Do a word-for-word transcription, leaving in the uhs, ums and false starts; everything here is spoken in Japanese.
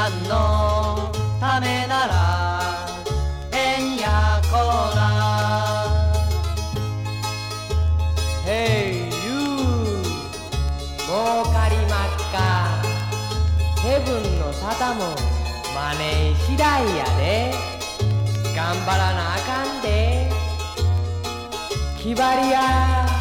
さんのためならえんやこら Hey you 儲かりまっかヘブンの沙汰もマネー次第やで頑張らなあかんで気張りや